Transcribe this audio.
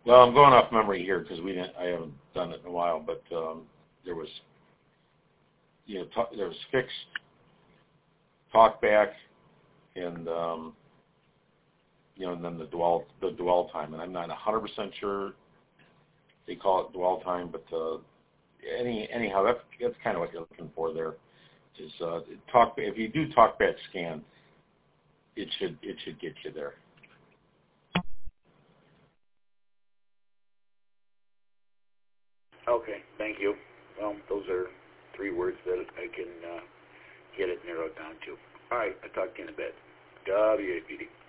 Well, I'm going off memory here because I haven't done it in a while, but there was, there was fixed talk back, and and then the dwell time, and I'm not 100% sure they call it dwell time, but anyhow, that's kind of what you're looking for there. Is if you do talkback scan, it should get you there. Okay, thank you. Well, those are 3 words that I can get it narrowed down to. All right, I'll talk to you in a bit. WAPD.